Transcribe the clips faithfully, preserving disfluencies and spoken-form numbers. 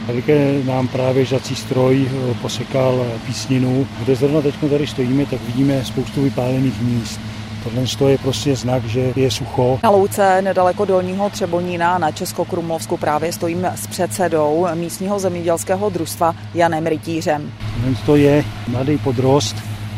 Také nám právě žací stroj posekal písninu. Kde zrovna teď tady stojíme, tak vidíme spoustu vypálených míst. Tohle je prostě znak, že je sucho. Na louce nedaleko Dolního Třebonína na Českokrumlovsku právě stojím s předsedou místního zemědělského družstva Janem Rytířem. To je mladý podrost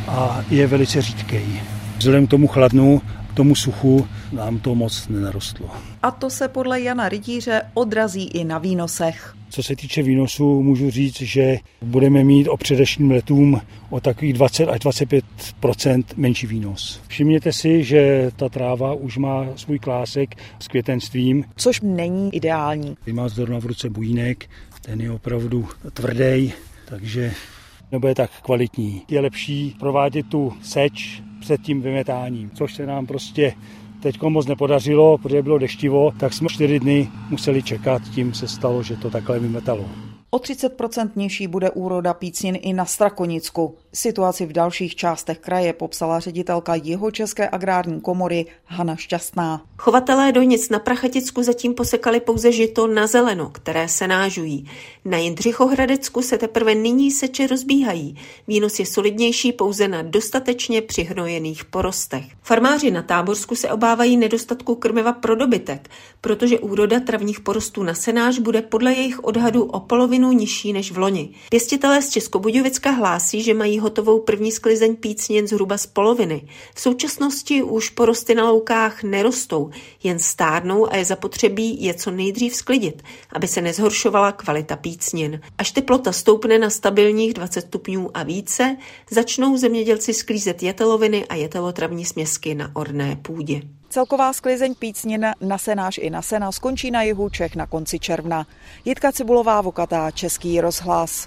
a je velice řídký. Vzhledem k tomu chladnu, k tomu suchu nám to moc nenarostlo. A to se podle Jana Rytíře odrazí i na výnosech. Co se týče výnosu, můžu říct, že budeme mít o předešlým letům o takových dvacet až dvacet pět procent menší výnos. Všimněte si, že ta tráva už má svůj klásek s květenstvím. Což není ideální. Má zrovna v ruce bujínek, ten je opravdu tvrdý, takže nebude tak kvalitní. Je lepší provádět tu seč před tím vymetáním, což se nám prostě teďko moc nepodařilo, protože bylo deštivo, tak jsme čtyři dny museli čekat, tím se stalo, že to takhle vymetalo. O třicet procent nižší bude úroda pícnin i na Strakonicku. Situaci v dalších částech kraje popsala ředitelka Jihočeské agrární komory Hana Šťastná. Chovatelé dojnic na Prachaticku zatím posekali pouze žito na zeleno, které se nážují. Na Jindřichohradecku se teprve nyní seče rozbíhají. Výnos je solidnější pouze na dostatečně přihnojených porostech. Farmáři na Táborsku se obávají nedostatku krmiva pro dobytek, protože úroda travních porostů na senáž bude podle jejich odhadů o polovinu nižší než v loni. Pěstitelé z Českobudějovicka hlásí, že mají hotovou první sklizeň pícnin zhruba z poloviny. V současnosti už porosty na loukách nerostou, jen stárnou a je zapotřebí je co nejdřív sklidit, aby se nezhoršovala kvalita pícnin. Až teplota stoupne na stabilních dvacet stupňů a více, začnou zemědělci sklízet jeteloviny a jetelotravní směsky na orné půdě. Celková sklizeň pícnin na senáž i na sena skončí na jihu Čech na konci června. Jitka Cibulová, Vokatá, Český rozhlas.